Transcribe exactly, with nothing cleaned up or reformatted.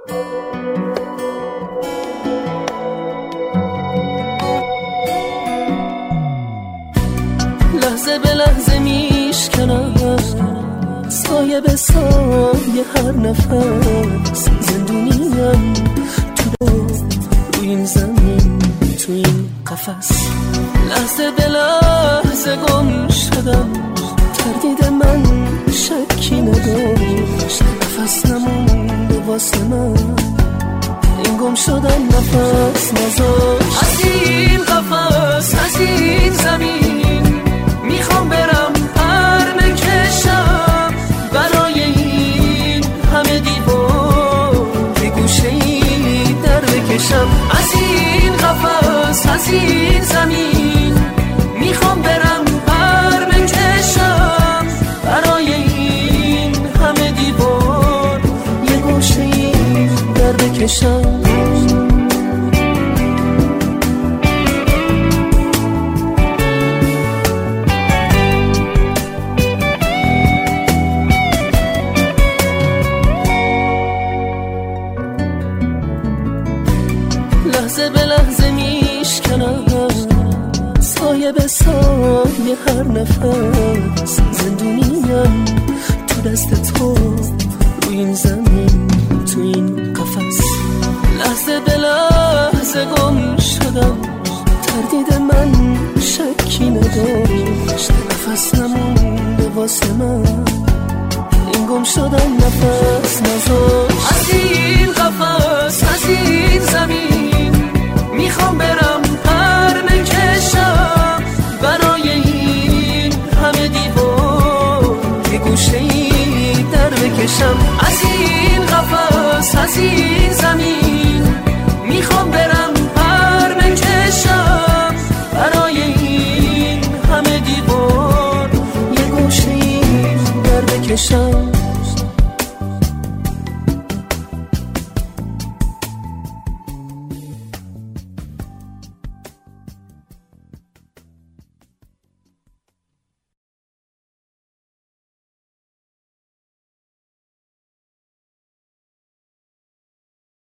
لحظه به لحظه میشکنم سایه به سایه هر نفس، زندونیم تو روی این زمین، تو این قفس. لحظه به لحظه گم شدم، تردید من شکی نداشت، نفس نمونده واسه من، این گم شدن نفس نذاشت. از این قفس، از این زمین میخوام برم پر بکشم، برای این همه دیوار یه گوشه ای در بکشم. از این قفس، از این زمین میخوام برم پر بکشم، برای این همه دیوار یه گوشه ای در بکشم. لحظه به لحظه میشکنم سایه به سایه هر نفس، زندونیم تو دست تو روی این زمین، تو این قفس. لحظه به لحظه گم شدم، تردید من شکی نداشت، نفس نمونده واسه من، این گم شدن نفس نذاشت. از این قفس، از این زمین میخوام برم پر بکشم، برای این همه دیوار یه گوشه ای در بکشم. از این قفس، از این